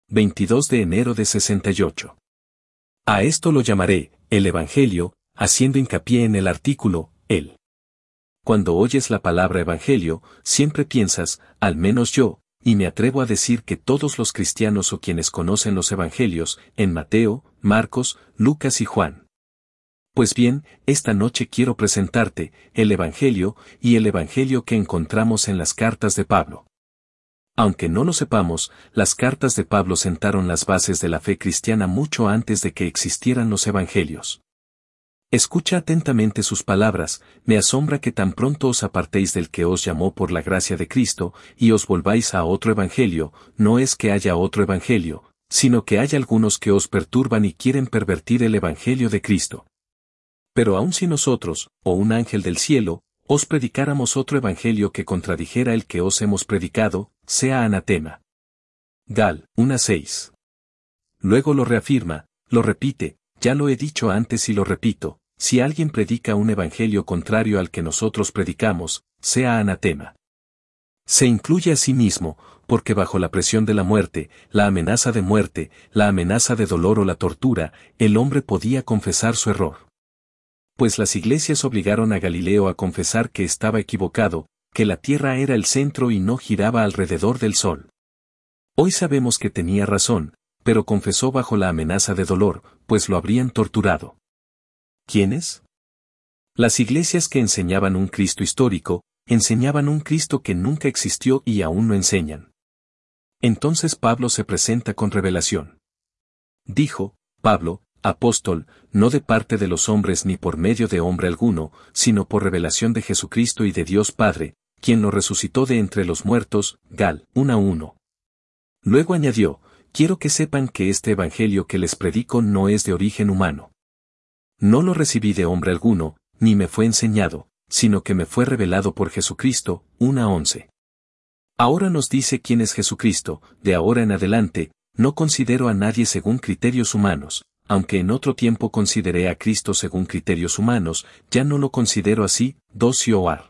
22 de enero de 68. A esto lo llamaré, el Evangelio, haciendo hincapié en el artículo, el. Cuando oyes la palabra Evangelio, siempre piensas, al menos yo, y me atrevo a decir que todos los cristianos o quienes conocen los Evangelios, en Mateo, Marcos, Lucas y Juan. Pues bien, esta noche quiero presentarte, el Evangelio, y el Evangelio que encontramos en las cartas de Pablo. Aunque no lo sepamos, las cartas de Pablo sentaron las bases de la fe cristiana mucho antes de que existieran los Evangelios. Escucha atentamente sus palabras, me asombra que tan pronto os apartéis del que os llamó por la gracia de Cristo, y os volváis a otro Evangelio. No es que haya otro Evangelio, sino que hay algunos que os perturban y quieren pervertir el Evangelio de Cristo. Pero aun si nosotros, o un ángel del cielo, os predicáramos otro evangelio que contradijera el que os hemos predicado, sea anatema. Gal. 1:6. Luego lo reafirma, lo repite, ya lo he dicho antes y lo repito, si alguien predica un evangelio contrario al que nosotros predicamos, sea anatema. Se incluye a sí mismo, porque bajo la presión de la muerte, la amenaza de muerte, la amenaza de dolor o la tortura, el hombre podía confesar su error. Pues las iglesias obligaron a Galileo a confesar que estaba equivocado, que la tierra era el centro y no giraba alrededor del sol. Hoy sabemos que tenía razón, pero confesó bajo la amenaza de dolor, pues lo habrían torturado. ¿Quiénes? Las iglesias que enseñaban un Cristo histórico, enseñaban un Cristo que nunca existió y aún no enseñan. Entonces Pablo se presenta con revelación. Dijo, Pablo, apóstol, no de parte de los hombres ni por medio de hombre alguno, sino por revelación de Jesucristo y de Dios Padre, quien lo resucitó de entre los muertos, Gal. 1:1. Luego añadió, quiero que sepan que este evangelio que les predico no es de origen humano. No lo recibí de hombre alguno, ni me fue enseñado, sino que me fue revelado por Jesucristo. 1:11. Ahora nos dice quién es Jesucristo, de ahora en adelante, no considero a nadie según criterios humanos. Aunque en otro tiempo consideré a Cristo según criterios humanos, ya no lo considero así. 2 Cioar.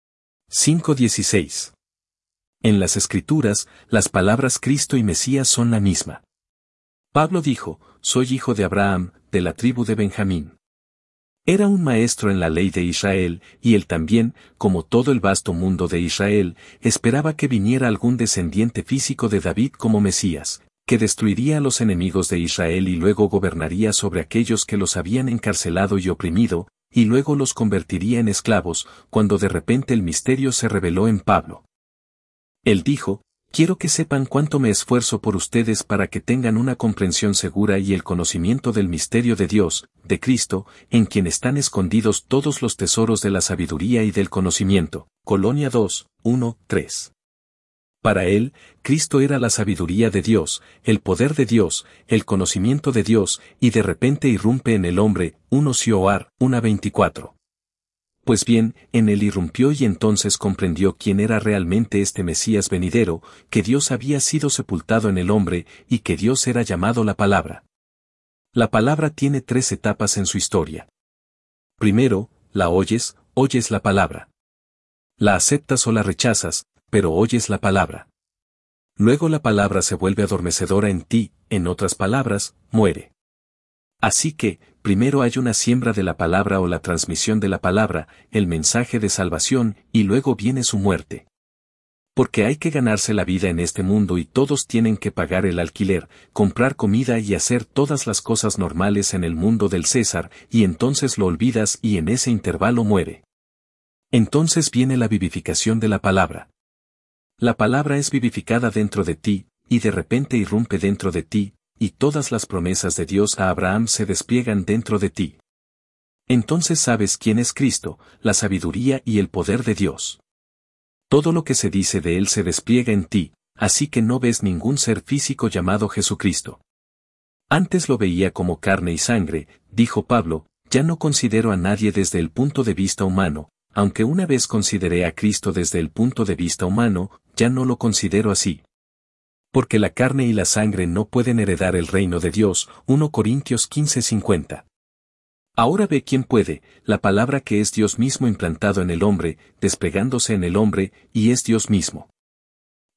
5:16. En las Escrituras, las palabras Cristo y Mesías son la misma. Pablo dijo, soy hijo de Abraham, de la tribu de Benjamín. Era un maestro en la ley de Israel, y él también, como todo el vasto mundo de Israel, esperaba que viniera algún descendiente físico de David como Mesías, que destruiría a los enemigos de Israel y luego gobernaría sobre aquellos que los habían encarcelado y oprimido, y luego los convertiría en esclavos, cuando de repente el misterio se reveló en Pablo. Él dijo, quiero que sepan cuánto me esfuerzo por ustedes para que tengan una comprensión segura y el conocimiento del misterio de Dios, de Cristo, en quien están escondidos todos los tesoros de la sabiduría y del conocimiento. Colonia 2, 1, 3. Para él, Cristo era la sabiduría de Dios, el poder de Dios, el conocimiento de Dios, y de repente irrumpe en el hombre. 1 Cioar 1:24. Pues bien, en él irrumpió y entonces comprendió quién era realmente este Mesías venidero, que Dios había sido sepultado en el hombre, y que Dios era llamado la Palabra. La Palabra tiene 3 etapas en su historia. Primero, la oyes la Palabra. La aceptas o la rechazas, pero oyes la palabra. Luego la palabra se vuelve adormecedora en ti, en otras palabras, muere. Así que, primero hay una siembra de la palabra o la transmisión de la palabra, el mensaje de salvación, y luego viene su muerte. Porque hay que ganarse la vida en este mundo y todos tienen que pagar el alquiler, comprar comida y hacer todas las cosas normales en el mundo del César, y entonces lo olvidas y en ese intervalo muere. Entonces viene la vivificación de la palabra. La palabra es vivificada dentro de ti, y de repente irrumpe dentro de ti, y todas las promesas de Dios a Abraham se despliegan dentro de ti. Entonces sabes quién es Cristo, la sabiduría y el poder de Dios. Todo lo que se dice de él se despliega en ti, así que no ves ningún ser físico llamado Jesucristo. Antes lo veía como carne y sangre, dijo Pablo, ya no considero a nadie desde el punto de vista humano. Aunque una vez consideré a Cristo desde el punto de vista humano, ya no lo considero así. Porque la carne y la sangre no pueden heredar el reino de Dios. 1 Corintios 15:50. Ahora ve quién puede, la palabra que es Dios mismo implantado en el hombre, desplegándose en el hombre, y es Dios mismo.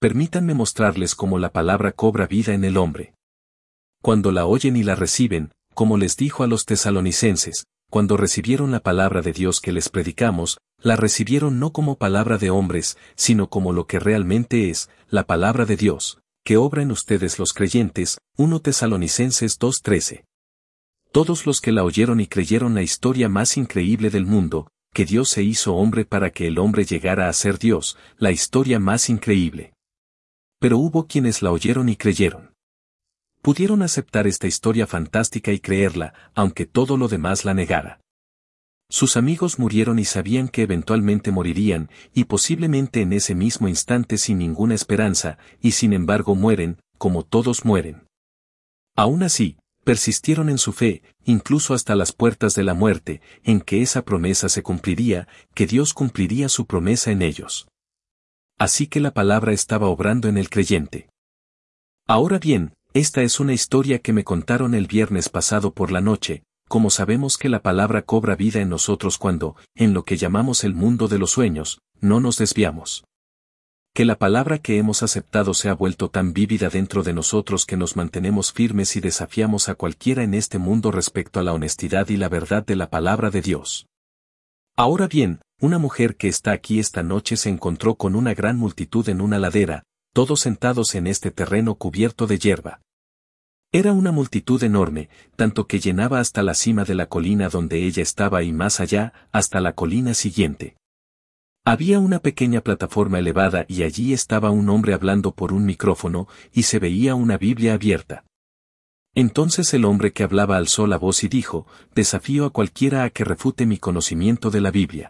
Permítanme mostrarles cómo la palabra cobra vida en el hombre. Cuando la oyen y la reciben, como les dijo a los tesalonicenses, cuando recibieron la palabra de Dios que les predicamos, la recibieron no como palabra de hombres, sino como lo que realmente es, la palabra de Dios, que obra en ustedes los creyentes, 1 Tesalonicenses 2:13. Todos los que la oyeron y creyeron la historia más increíble del mundo, que Dios se hizo hombre para que el hombre llegara a ser Dios, la historia más increíble. Pero hubo quienes la oyeron y creyeron. Pudieron aceptar esta historia fantástica y creerla, aunque todo lo demás la negara. Sus amigos murieron y sabían que eventualmente morirían, y posiblemente en ese mismo instante sin ninguna esperanza, y sin embargo mueren, como todos mueren. Aún así, persistieron en su fe, incluso hasta las puertas de la muerte, en que esa promesa se cumpliría, que Dios cumpliría su promesa en ellos. Así que la palabra estaba obrando en el creyente. Ahora bien, esta es una historia que me contaron el viernes pasado por la noche, como sabemos que la palabra cobra vida en nosotros cuando, en lo que llamamos el mundo de los sueños, no nos desviamos. Que la palabra que hemos aceptado se ha vuelto tan vívida dentro de nosotros que nos mantenemos firmes y desafiamos a cualquiera en este mundo respecto a la honestidad y la verdad de la palabra de Dios. Ahora bien, una mujer que está aquí esta noche se encontró con una gran multitud en una ladera, todos sentados en este terreno cubierto de hierba. Era una multitud enorme, tanto que llenaba hasta la cima de la colina donde ella estaba y más allá, hasta la colina siguiente. Había una pequeña plataforma elevada y allí estaba un hombre hablando por un micrófono, y se veía una Biblia abierta. Entonces el hombre que hablaba alzó la voz y dijo, «Desafío a cualquiera a que refute mi conocimiento de la Biblia».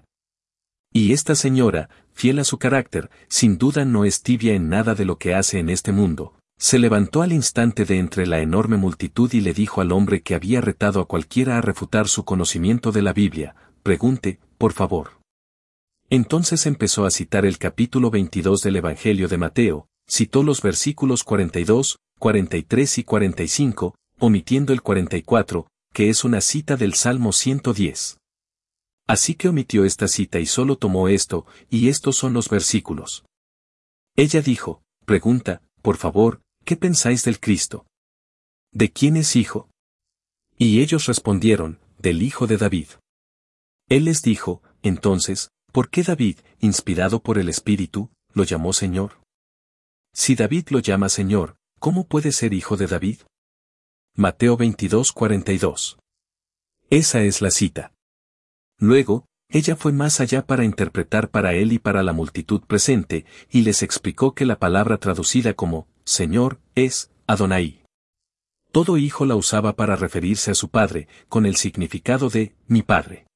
Y esta señora, fiel a su carácter, sin duda no es tibia en nada de lo que hace en este mundo. Se levantó al instante de entre la enorme multitud y le dijo al hombre que había retado a cualquiera a refutar su conocimiento de la Biblia, «Pregunte, por favor». Entonces empezó a citar el capítulo 22 del Evangelio de Mateo, citó los versículos 42, 43 y 45, omitiendo el 44, que es una cita del Salmo 110. Así que omitió esta cita y solo tomó esto, y estos son los versículos. Ella dijo, «Pregunta, por favor, ¿qué pensáis del Cristo? ¿De quién es hijo?» Y ellos respondieron, «Del hijo de David». Él les dijo, entonces, ¿por qué David, inspirado por el Espíritu, lo llamó Señor? Si David lo llama Señor, ¿cómo puede ser hijo de David? Mateo 22:42. Esa es la cita. Luego, ella fue más allá para interpretar para él y para la multitud presente, y les explicó que la palabra traducida como Señor es Adonai. Todo hijo la usaba para referirse a su padre, con el significado de mi padre.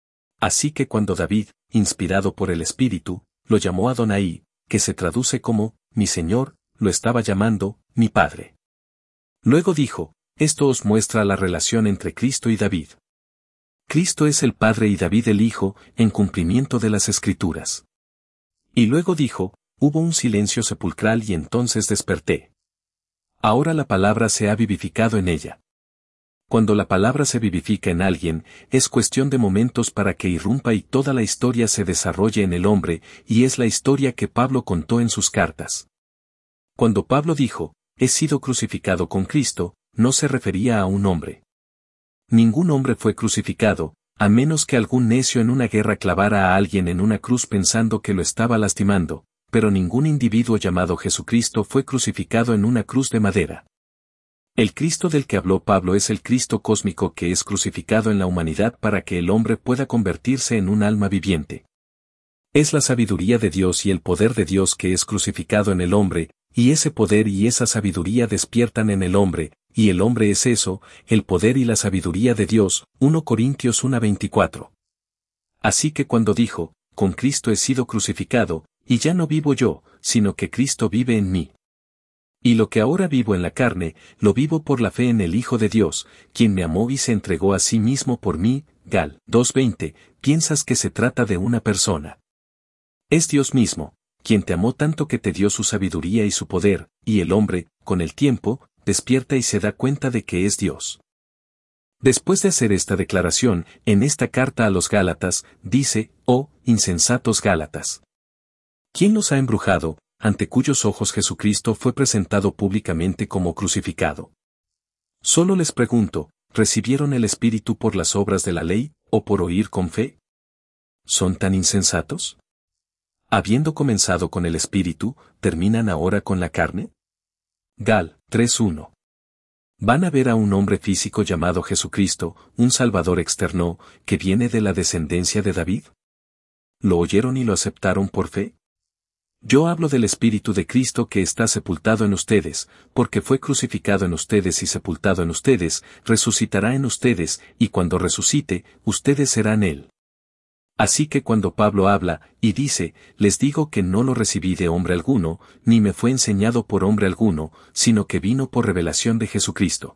Así que cuando David, inspirado por el Espíritu, lo llamó Adonai, que se traduce como mi Señor, lo estaba llamando mi Padre. Luego dijo, esto os muestra la relación entre Cristo y David. Cristo es el Padre y David el Hijo, en cumplimiento de las Escrituras. Y luego dijo, hubo un silencio sepulcral y entonces desperté. Ahora la palabra se ha vivificado en ella. Cuando la palabra se vivifica en alguien, es cuestión de momentos para que irrumpa y toda la historia se desarrolle en el hombre, y es la historia que Pablo contó en sus cartas. Cuando Pablo dijo, he sido crucificado con Cristo, no se refería a un hombre. Ningún hombre fue crucificado, a menos que algún necio en una guerra clavara a alguien en una cruz pensando que lo estaba lastimando, pero ningún individuo llamado Jesucristo fue crucificado en una cruz de madera. El Cristo del que habló Pablo es el Cristo cósmico que es crucificado en la humanidad para que el hombre pueda convertirse en un alma viviente. Es la sabiduría de Dios y el poder de Dios que es crucificado en el hombre, y ese poder y esa sabiduría despiertan en el hombre, y el hombre es eso, el poder y la sabiduría de Dios, 1 Corintios 1:24. Así que cuando dijo, con Cristo he sido crucificado, y ya no vivo yo, sino que Cristo vive en mí. Y lo que ahora vivo en la carne, lo vivo por la fe en el Hijo de Dios, quien me amó y se entregó a sí mismo por mí, Gal. 2:20, piensas que se trata de una persona. Es Dios mismo, quien te amó tanto que te dio su sabiduría y su poder, y el hombre, con el tiempo, despierta y se da cuenta de que es Dios. Después de hacer esta declaración, en esta carta a los Gálatas, dice, oh, insensatos Gálatas. ¿Quién los ha embrujado, ante cuyos ojos Jesucristo fue presentado públicamente como crucificado. Solo les pregunto, ¿recibieron el Espíritu por las obras de la ley, o por oír con fe? ¿Son tan insensatos? Habiendo comenzado con el Espíritu, ¿terminan ahora con la carne? Gal. 3:1. Van a ver a un hombre físico llamado Jesucristo, un Salvador externo, que viene de la descendencia de David. ¿Lo oyeron y lo aceptaron por fe? Yo hablo del Espíritu de Cristo que está sepultado en ustedes, porque fue crucificado en ustedes y sepultado en ustedes, resucitará en ustedes, y cuando resucite, ustedes serán Él. Así que cuando Pablo habla, y dice, les digo que no lo recibí de hombre alguno, ni me fue enseñado por hombre alguno, sino que vino por revelación de Jesucristo.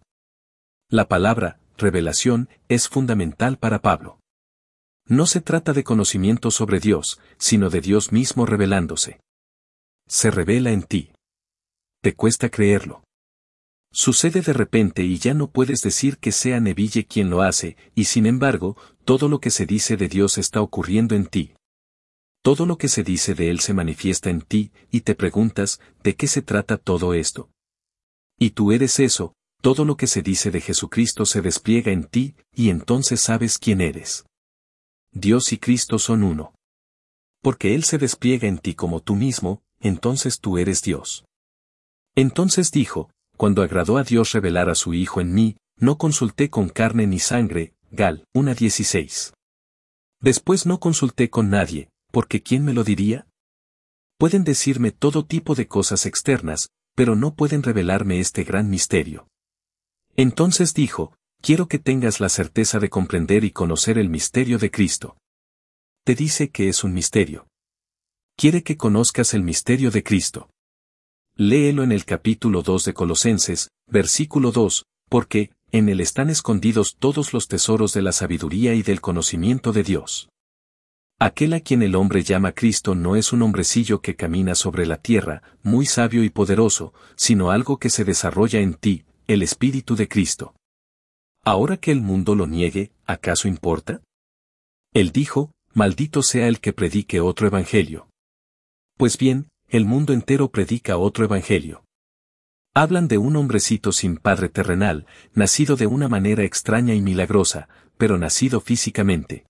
La palabra, revelación, es fundamental para Pablo. No se trata de conocimiento sobre Dios, sino de Dios mismo revelándose. Se revela en ti. Te cuesta creerlo. Sucede de repente y ya no puedes decir que sea Neville quien lo hace, y sin embargo, todo lo que se dice de Dios está ocurriendo en ti. Todo lo que se dice de Él se manifiesta en ti, y te preguntas, ¿de qué se trata todo esto? Y tú eres eso, todo lo que se dice de Jesucristo se despliega en ti, y entonces sabes quién eres. Dios y Cristo son uno. Porque Él se despliega en ti como tú mismo, entonces tú eres Dios. Entonces dijo, cuando agradó a Dios revelar a su Hijo en mí, no consulté con carne ni sangre, Gal. 1:16. Después no consulté con nadie, porque ¿quién me lo diría? Pueden decirme todo tipo de cosas externas, pero no pueden revelarme este gran misterio. Entonces dijo, quiero que tengas la certeza de comprender y conocer el misterio de Cristo. Te dice que es un misterio. Quiere que conozcas el misterio de Cristo. Léelo en el capítulo 2 de Colosenses, versículo 2, porque, en él están escondidos todos los tesoros de la sabiduría y del conocimiento de Dios. Aquel a quien el hombre llama Cristo no es un hombrecillo que camina sobre la tierra, muy sabio y poderoso, sino algo que se desarrolla en ti, el Espíritu de Cristo. Ahora que el mundo lo niegue, ¿acaso importa? Él dijo, maldito sea el que predique otro evangelio. Pues bien, el mundo entero predica otro evangelio. Hablan de un hombrecito sin padre terrenal, nacido de una manera extraña y milagrosa, pero nacido físicamente.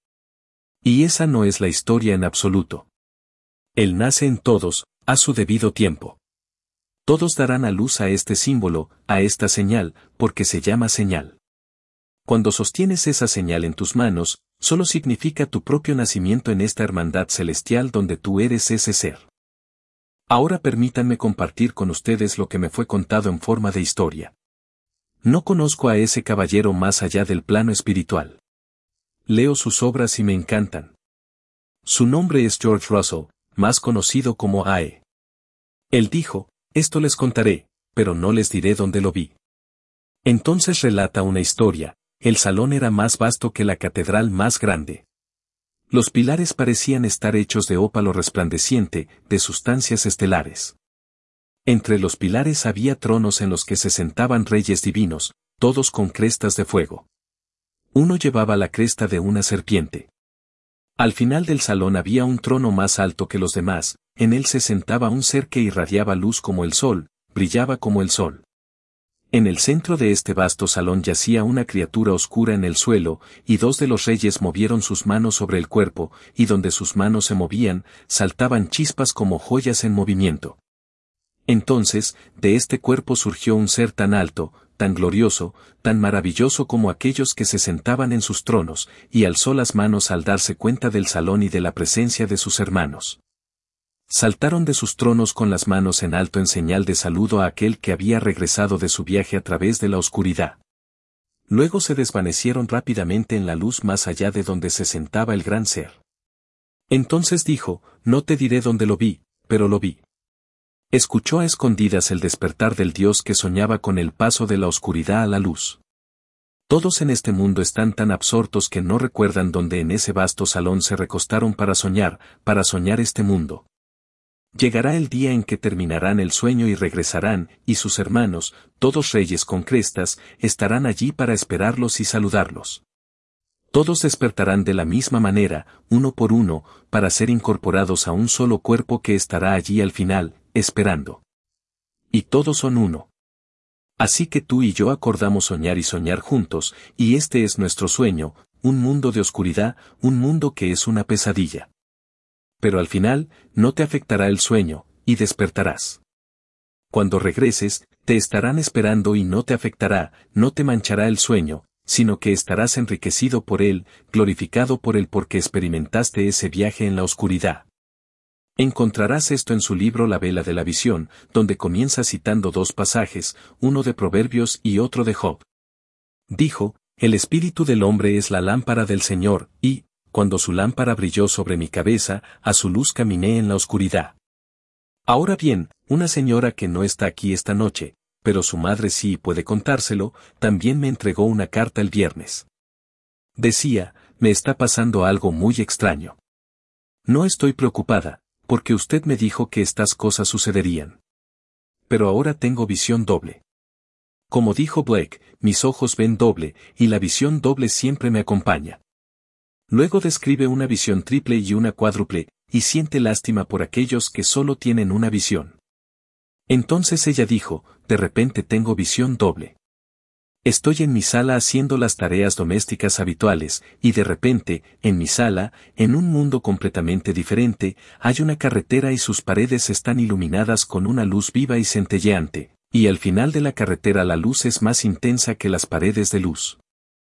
Y esa no es la historia en absoluto. Él nace en todos, a su debido tiempo. Todos darán a luz a este símbolo, a esta señal, porque se llama señal. Cuando sostienes esa señal en tus manos, solo significa tu propio nacimiento en esta hermandad celestial donde tú eres ese ser. Ahora permítanme compartir con ustedes lo que me fue contado en forma de historia. No conozco a ese caballero más allá del plano espiritual. Leo sus obras y me encantan. Su nombre es George Russell, más conocido como A.E. Él dijo, esto les contaré, pero no les diré dónde lo vi. Entonces relata una historia, el salón era más vasto que la catedral más grande. Los pilares parecían estar hechos de ópalo resplandeciente, de sustancias estelares. Entre los pilares había tronos en los que se sentaban reyes divinos, todos con crestas de fuego. Uno llevaba la cresta de una serpiente. Al final del salón había un trono más alto que los demás, en él se sentaba un ser que irradiaba luz como el sol, brillaba como el sol. En el centro de este vasto salón yacía una criatura oscura en el suelo, y dos de los reyes movieron sus manos sobre el cuerpo, y donde sus manos se movían, saltaban chispas como joyas en movimiento. Entonces, de este cuerpo surgió un ser tan alto, tan glorioso, tan maravilloso como aquellos que se sentaban en sus tronos, y alzó las manos al darse cuenta del salón y de la presencia de sus hermanos. Saltaron de sus tronos con las manos en alto en señal de saludo a aquel que había regresado de su viaje a través de la oscuridad. Luego se desvanecieron rápidamente en la luz más allá de donde se sentaba el gran ser. Entonces dijo, no te diré dónde lo vi, pero lo vi. Escuchó a escondidas el despertar del Dios que soñaba con el paso de la oscuridad a la luz. Todos en este mundo están tan absortos que no recuerdan dónde en ese vasto salón se recostaron para soñar este mundo. Llegará el día en que terminarán el sueño y regresarán, y sus hermanos, todos reyes con crestas, estarán allí para esperarlos y saludarlos. Todos despertarán de la misma manera, uno por uno, para ser incorporados a un solo cuerpo que estará allí al final, esperando. Y todos son uno. Así que tú y yo acordamos soñar y soñar juntos, y este es nuestro sueño, un mundo de oscuridad, un mundo que es una pesadilla. Pero al final, no te afectará el sueño, y despertarás. Cuando regreses, te estarán esperando y no te afectará, no te manchará el sueño, sino que estarás enriquecido por él, glorificado por él porque experimentaste ese viaje en la oscuridad. Encontrarás esto en su libro La vela de la visión, donde comienza citando dos pasajes, uno de Proverbios y otro de Job. Dijo, el espíritu del hombre es la lámpara del Señor, y, cuando su lámpara brilló sobre mi cabeza, a su luz caminé en la oscuridad. Ahora bien, una señora que no está aquí esta noche, pero su madre sí puede contárselo, también me entregó una carta el viernes. Decía, me está pasando algo muy extraño. No estoy preocupada, porque usted me dijo que estas cosas sucederían. Pero ahora tengo visión doble. Como dijo Blake, mis ojos ven doble, y la visión doble siempre me acompaña. Luego describe una visión triple y una cuádruple, y siente lástima por aquellos que solo tienen una visión. Entonces ella dijo, de repente tengo visión doble. Estoy en mi sala haciendo las tareas domésticas habituales, y de repente, en mi sala, en un mundo completamente diferente, hay una carretera y sus paredes están iluminadas con una luz viva y centelleante, y al final de la carretera la luz es más intensa que las paredes de luz.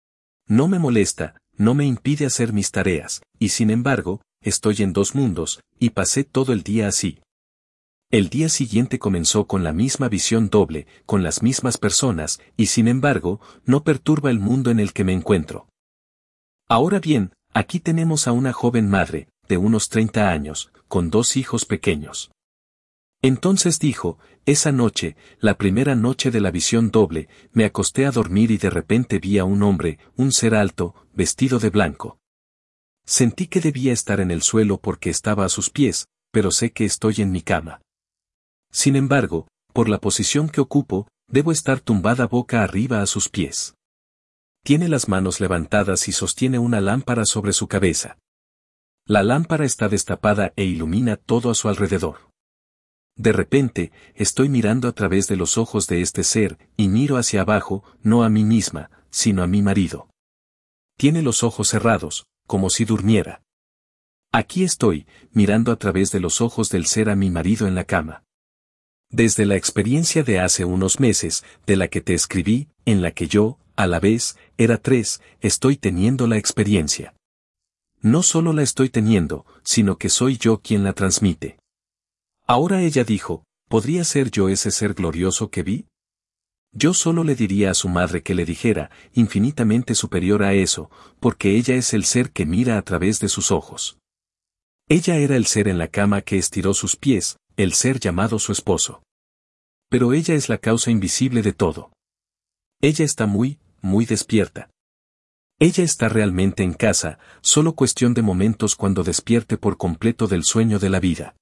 No me molesta, no me impide hacer mis tareas, y sin embargo, estoy en dos mundos, y pasé todo el día así. El día siguiente comenzó con la misma visión doble, con las mismas personas, y sin embargo, no perturba el mundo en el que me encuentro. Ahora bien, aquí tenemos a una joven madre, de unos 30 años, con dos hijos pequeños. Entonces dijo, esa noche, la primera noche de la visión doble, me acosté a dormir y de repente vi a un hombre, un ser alto, vestido de blanco. Sentí que debía estar en el suelo porque estaba a sus pies, pero sé que estoy en mi cama. Sin embargo, por la posición que ocupo, debo estar tumbada boca arriba a sus pies. Tiene las manos levantadas y sostiene una lámpara sobre su cabeza. La lámpara está destapada e ilumina todo a su alrededor. De repente, estoy mirando a través de los ojos de este ser, y miro hacia abajo, no a mí misma, sino a mi marido. Tiene los ojos cerrados, como si durmiera. Aquí estoy, mirando a través de los ojos del ser a mi marido en la cama. Desde la experiencia de hace unos meses, de la que te escribí, en la que yo, a la vez, era 3, estoy teniendo la experiencia. No solo la estoy teniendo, sino que soy yo quien la transmite. Ahora ella dijo, ¿podría ser yo ese ser glorioso que vi? Yo solo le diría a su madre que le dijera, infinitamente superior a eso, porque ella es el ser que mira a través de sus ojos. Ella era el ser en la cama que estiró sus pies, el ser llamado su esposo. Pero ella es la causa invisible de todo. Ella está muy despierta. Ella está realmente en casa, solo cuestión de momentos cuando despierte por completo del sueño de la vida.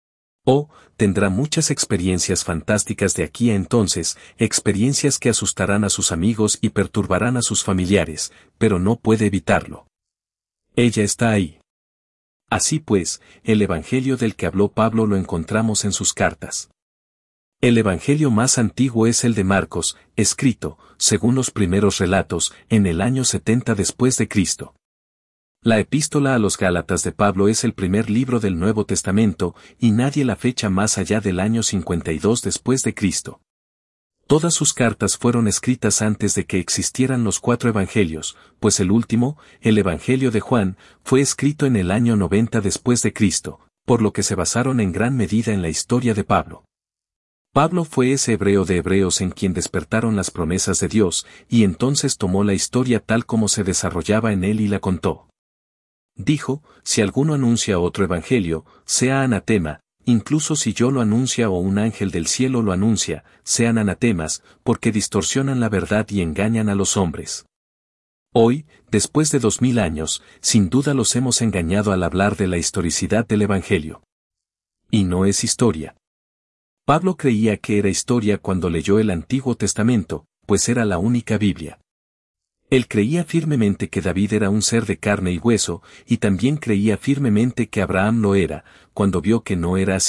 Tendrá muchas experiencias fantásticas de aquí a entonces, experiencias que asustarán a sus amigos y perturbarán a sus familiares, pero no puede evitarlo. Ella está ahí. Así pues, el Evangelio del que habló Pablo lo encontramos en sus cartas. El Evangelio más antiguo es el de Marcos, escrito, según los primeros relatos, en el año 70 después de Cristo. La Epístola a los Gálatas de Pablo es el primer libro del Nuevo Testamento, y nadie la fecha más allá del año 52 después de Cristo. Todas sus cartas fueron escritas antes de que existieran los 4 evangelios, pues el último, el Evangelio de Juan, fue escrito en el año 90 después de Cristo, por lo que se basaron en gran medida en la historia de Pablo. Pablo fue ese hebreo de hebreos en quien despertaron las promesas de Dios, y entonces tomó la historia tal como se desarrollaba en él y la contó. Dijo, si alguno anuncia otro evangelio, sea anatema, incluso si yo lo anuncia o un ángel del cielo lo anuncia, sean anatemas, porque distorsionan la verdad y engañan a los hombres. Hoy, después de 2000 años, sin duda los hemos engañado al hablar de la historicidad del evangelio. Y no es historia. Pablo creía que era historia cuando leyó el Antiguo Testamento, pues era la única Biblia. Él creía firmemente que David era un ser de carne y hueso, y también creía firmemente que Abraham lo era. Cuando vio que no era así,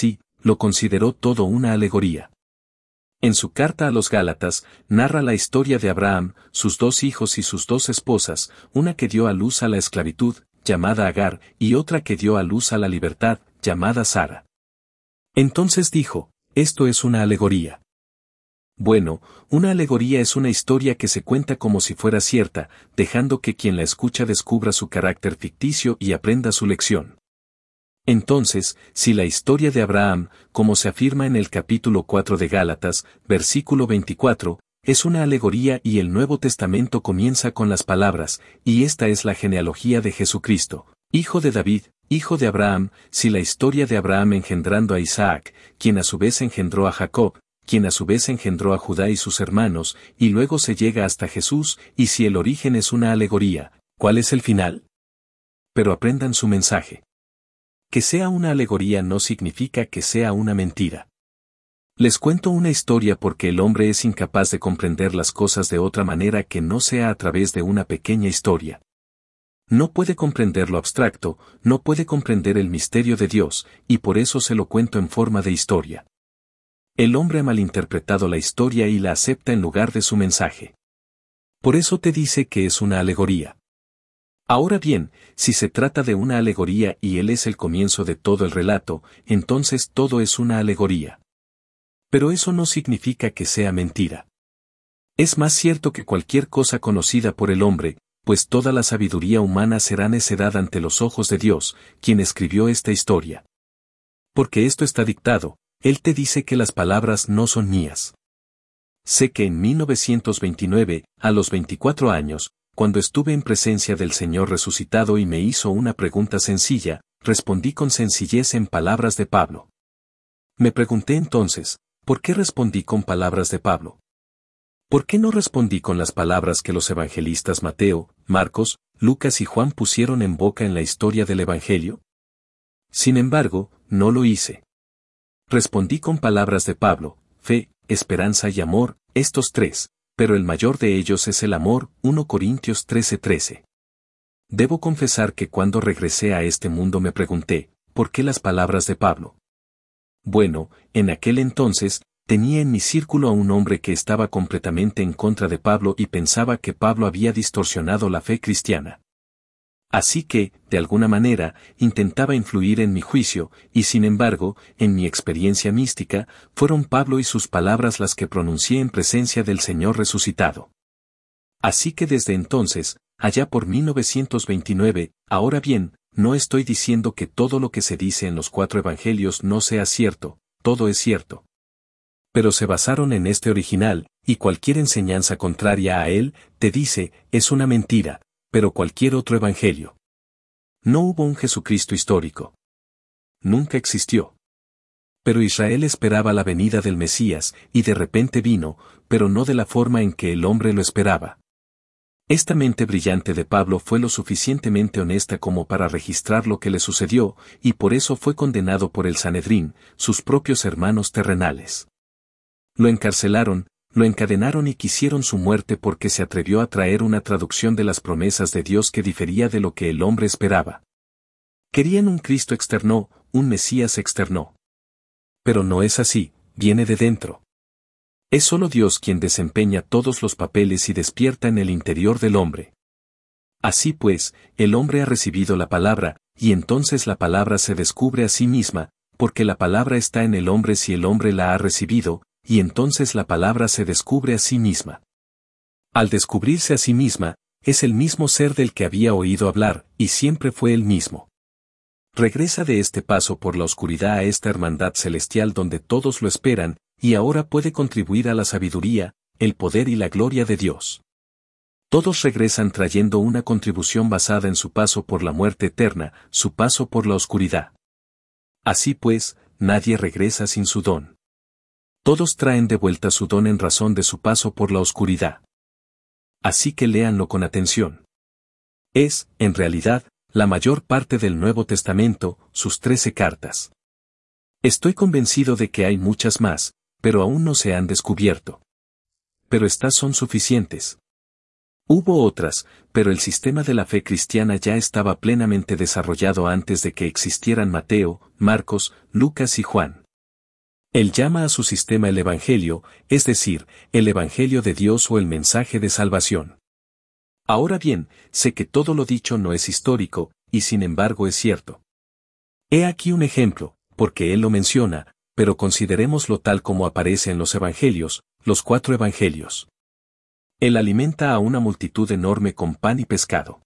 lo consideró todo una alegoría. En su carta a los Gálatas, narra la historia de Abraham, sus 2 hijos y sus 2 esposas, una que dio a luz a la esclavitud, llamada Agar, y otra que dio a luz a la libertad, llamada Sara. Entonces dijo, esto es una alegoría. Bueno, una alegoría es una historia que se cuenta como si fuera cierta, dejando que quien la escucha descubra su carácter ficticio y aprenda su lección. Entonces, si la historia de Abraham, como se afirma en el capítulo 4 de Gálatas, versículo 24, es una alegoría y el Nuevo Testamento comienza con las palabras, y esta es la genealogía de Jesucristo, hijo de David, hijo de Abraham, si la historia de Abraham engendrando a Isaac, quien a su vez engendró a Jacob, quien a su vez engendró a Judá y sus hermanos, y luego se llega hasta Jesús, y si el origen es una alegoría, ¿cuál es el final? Pero aprendan su mensaje. Que sea una alegoría no significa que sea una mentira. Les cuento una historia porque el hombre es incapaz de comprender las cosas de otra manera que no sea a través de una pequeña historia. No puede comprender lo abstracto, no puede comprender el misterio de Dios, y por eso se lo cuento en forma de historia. El hombre ha malinterpretado la historia y la acepta en lugar de su mensaje. Por eso te dice que es una alegoría. Ahora bien, si se trata de una alegoría y él es el comienzo de todo el relato, entonces todo es una alegoría. Pero eso no significa que sea mentira. Es más cierto que cualquier cosa conocida por el hombre, pues toda la sabiduría humana será necedad ante los ojos de Dios, quien escribió esta historia. Porque esto está dictado, Él te dice que las palabras no son mías. Sé que en 1929, a los 24 años, cuando estuve en presencia del Señor resucitado y me hizo una pregunta sencilla, respondí con sencillez en palabras de Pablo. Me pregunté entonces, ¿por qué respondí con palabras de Pablo? ¿Por qué no respondí con las palabras que los evangelistas Mateo, Marcos, Lucas y Juan pusieron en boca en la historia del Evangelio? Sin embargo, no lo hice. Respondí con palabras de Pablo, fe, esperanza y amor, estos 3, pero el mayor de ellos es el amor, 1 Corintios 13:13. Debo confesar que cuando regresé a este mundo me pregunté, ¿por qué las palabras de Pablo? Bueno, en aquel entonces, tenía en mi círculo a un hombre que estaba completamente en contra de Pablo y pensaba que Pablo había distorsionado la fe cristiana. Así que, de alguna manera, intentaba influir en mi juicio, y sin embargo, en mi experiencia mística, fueron Pablo y sus palabras las que pronuncié en presencia del Señor resucitado. Así que desde entonces, allá por 1929, ahora bien, no estoy diciendo que todo lo que se dice en los 4 evangelios no sea cierto, todo es cierto. Pero se basaron en este original, y cualquier enseñanza contraria a él, te dice, es una mentira, pero cualquier otro evangelio. No hubo un Jesucristo histórico. Nunca existió. Pero Israel esperaba la venida del Mesías, y de repente vino, pero no de la forma en que el hombre lo esperaba. Esta mente brillante de Pablo fue lo suficientemente honesta como para registrar lo que le sucedió, y por eso fue condenado por el Sanedrín, sus propios hermanos terrenales. Lo encarcelaron, lo encadenaron y quisieron su muerte porque se atrevió a traer una traducción de las promesas de Dios que difería de lo que el hombre esperaba. Querían un Cristo externo, un Mesías externo. Pero no es así, viene de dentro. Es solo Dios quien desempeña todos los papeles y despierta en el interior del hombre. Así pues, el hombre ha recibido la palabra, y entonces la palabra se descubre a sí misma, porque la palabra está en el hombre si el hombre la ha recibido, y entonces la palabra se descubre a sí misma. Al descubrirse a sí misma, es el mismo ser del que había oído hablar, y siempre fue el mismo. Regresa de este paso por la oscuridad a esta hermandad celestial donde todos lo esperan, y ahora puede contribuir a la sabiduría, el poder y la gloria de Dios. Todos regresan trayendo una contribución basada en su paso por la muerte eterna, su paso por la oscuridad. Así pues, nadie regresa sin su don. Todos traen de vuelta su don en razón de su paso por la oscuridad. Así que léanlo con atención. Es, en realidad, la mayor parte del Nuevo Testamento, sus 13 cartas. Estoy convencido de que hay muchas más, pero aún no se han descubierto. Pero estas son suficientes. Hubo otras, pero el sistema de la fe cristiana ya estaba plenamente desarrollado antes de que existieran Mateo, Marcos, Lucas y Juan. Él llama a su sistema el Evangelio, es decir, el Evangelio de Dios o el mensaje de salvación. Ahora bien, sé que todo lo dicho no es histórico, y sin embargo es cierto. He aquí un ejemplo, porque él lo menciona, pero considerémoslo tal como aparece en los Evangelios, los 4 Evangelios. Él alimenta a una multitud enorme con pan y pescado.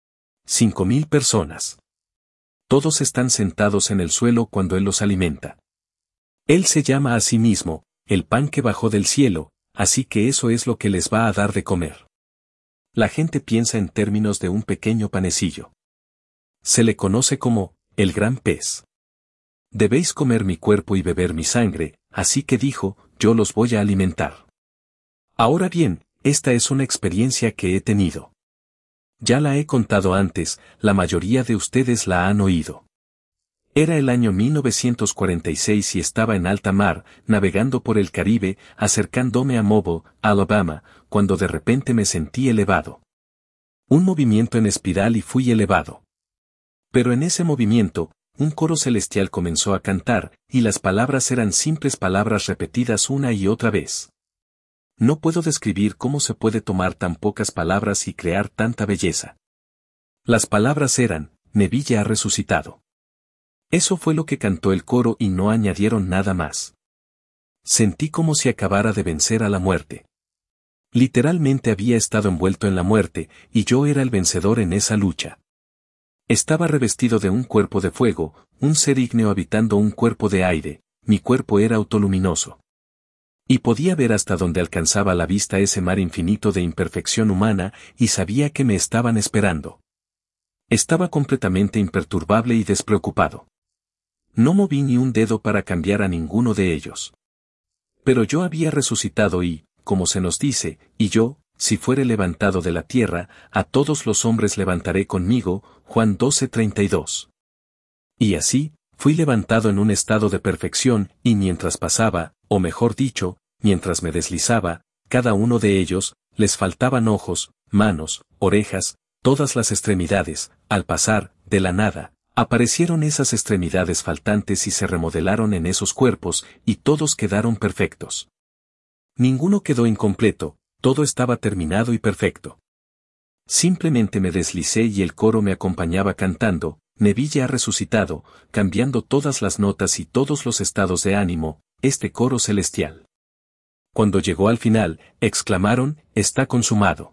5.000 personas. Todos están sentados en el suelo cuando él los alimenta. Él se llama a sí mismo, el pan que bajó del cielo, así que eso es lo que les va a dar de comer. La gente piensa en términos de un pequeño panecillo. Se le conoce como, el gran pez. Debéis comer mi cuerpo y beber mi sangre, así que dijo, yo los voy a alimentar. Ahora bien, esta es una experiencia que he tenido. Ya la he contado antes, la mayoría de ustedes la han oído. Era el año 1946 y estaba en alta mar, navegando por el Caribe, acercándome a Mobile, Alabama, cuando de repente me sentí elevado. Un movimiento en espiral y fui elevado. Pero en ese movimiento, un coro celestial comenzó a cantar, y las palabras eran simples palabras repetidas una y otra vez. No puedo describir cómo se puede tomar tan pocas palabras y crear tanta belleza. Las palabras eran, Neville ha resucitado. Eso fue lo que cantó el coro y no añadieron nada más. Sentí como si acabara de vencer a la muerte. Literalmente había estado envuelto en la muerte, y yo era el vencedor en esa lucha. Estaba revestido de un cuerpo de fuego, un ser ígneo habitando un cuerpo de aire, mi cuerpo era autoluminoso. Y podía ver hasta donde alcanzaba la vista ese mar infinito de imperfección humana, y sabía que me estaban esperando. Estaba completamente imperturbable y despreocupado. No moví ni un dedo para cambiar a ninguno de ellos. Pero yo había resucitado y, como se nos dice, y yo, si fuere levantado de la tierra, a todos los hombres levantaré conmigo, Juan 12:32. Y así, fui levantado en un estado de perfección, y mientras pasaba, o mejor dicho, mientras me deslizaba, cada uno de ellos, les faltaban ojos, manos, orejas, todas las extremidades, al pasar, de la nada, aparecieron esas extremidades faltantes y se remodelaron en esos cuerpos, y todos quedaron perfectos. Ninguno quedó incompleto, todo estaba terminado y perfecto. Simplemente me deslicé y el coro me acompañaba cantando, Neville ha resucitado, cambiando todas las notas y todos los estados de ánimo, este coro celestial. Cuando llegó al final, exclamaron, está consumado.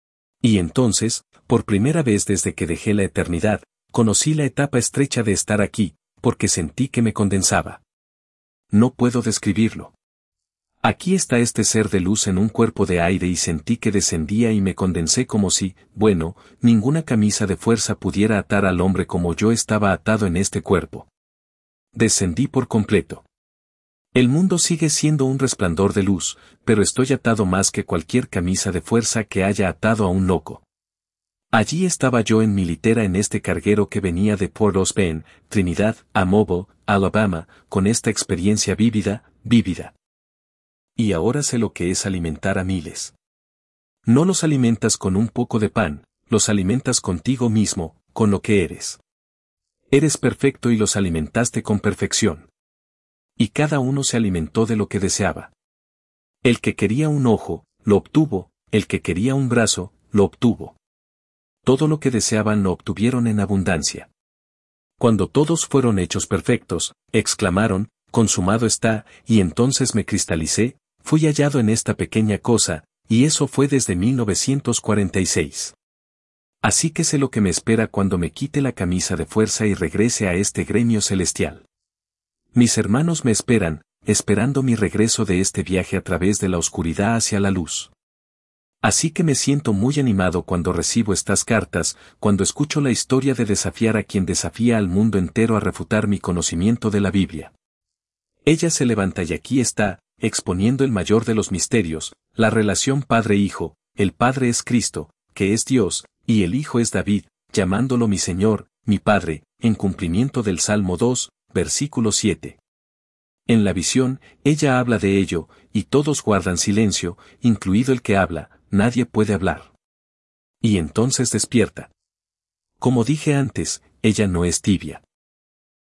Y entonces, por primera vez desde que dejé la eternidad, conocí la etapa estrecha de estar aquí, porque sentí que me condensaba. No puedo describirlo. Aquí está este ser de luz en un cuerpo de aire y sentí que descendía y me condensé como si, bueno, ninguna camisa de fuerza pudiera atar al hombre como yo estaba atado en este cuerpo. Descendí por completo. El mundo sigue siendo un resplandor de luz, pero estoy atado más que cualquier camisa de fuerza que haya atado a un loco. Allí estaba yo en mi litera en este carguero que venía de Port Osborne, Trinidad, a Mobile, Alabama, con esta experiencia vívida. Y ahora sé lo que es alimentar a miles. No los alimentas con un poco de pan, los alimentas contigo mismo, con lo que eres. Eres perfecto y los alimentaste con perfección. Y cada uno se alimentó de lo que deseaba. El que quería un ojo, lo obtuvo, el que quería un brazo, lo obtuvo. Todo lo que deseaban lo obtuvieron en abundancia. Cuando todos fueron hechos perfectos, exclamaron, consumado está, y entonces me cristalicé, fui hallado en esta pequeña cosa, y eso fue desde 1946. Así que sé lo que me espera cuando me quite la camisa de fuerza y regrese a este gremio celestial. Mis hermanos me esperan, esperando mi regreso de este viaje a través de la oscuridad hacia la luz. Así que me siento muy animado cuando recibo estas cartas, cuando escucho la historia de desafiar a quien desafía al mundo entero a refutar mi conocimiento de la Biblia. Ella se levanta y aquí está, exponiendo el mayor de los misterios, la relación padre-hijo, el Padre es Cristo, que es Dios, y el Hijo es David, llamándolo mi Señor, mi Padre, en cumplimiento del Salmo 2, versículo 7. En la visión, ella habla de ello, y todos guardan silencio, incluido el que habla, nadie puede hablar. Y entonces despierta. Como dije antes, ella no es tibia.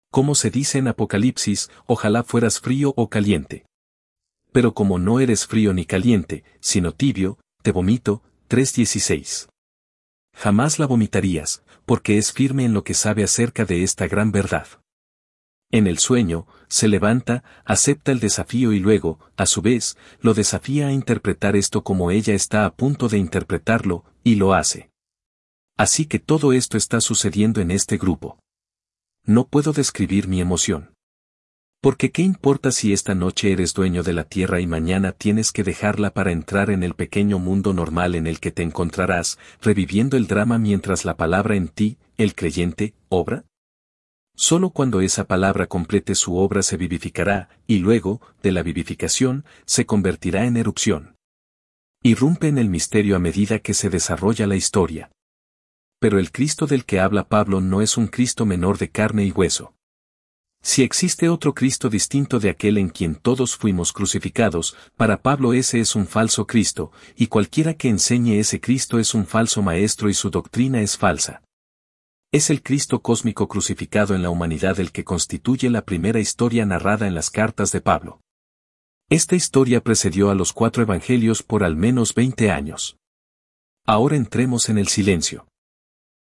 Como se dice en Apocalipsis, ojalá fueras frío o caliente. Pero como no eres frío ni caliente, sino tibio, te vomito. 3:16. Jamás la vomitarías, porque es firme en lo que sabe acerca de esta gran verdad. En el sueño, se levanta, acepta el desafío y luego, a su vez, lo desafía a interpretar esto como ella está a punto de interpretarlo, y lo hace. Así que todo esto está sucediendo en este grupo. No puedo describir mi emoción. Porque ¿qué importa si esta noche eres dueño de la tierra y mañana tienes que dejarla para entrar en el pequeño mundo normal en el que te encontrarás, reviviendo el drama mientras la palabra en ti, el creyente, obra? Solo cuando esa palabra complete su obra se vivificará, y luego, de la vivificación, se convertirá en erupción. Irrumpe en el misterio a medida que se desarrolla la historia. Pero el Cristo del que habla Pablo no es un Cristo menor de carne y hueso. Si existe otro Cristo distinto de aquel en quien todos fuimos crucificados, para Pablo ese es un falso Cristo, y cualquiera que enseñe ese Cristo es un falso maestro y su doctrina es falsa. Es el Cristo cósmico crucificado en la humanidad el que constituye la primera historia narrada en las cartas de Pablo. Esta historia precedió a los 4 evangelios por al menos 20 años. Ahora entremos en el silencio.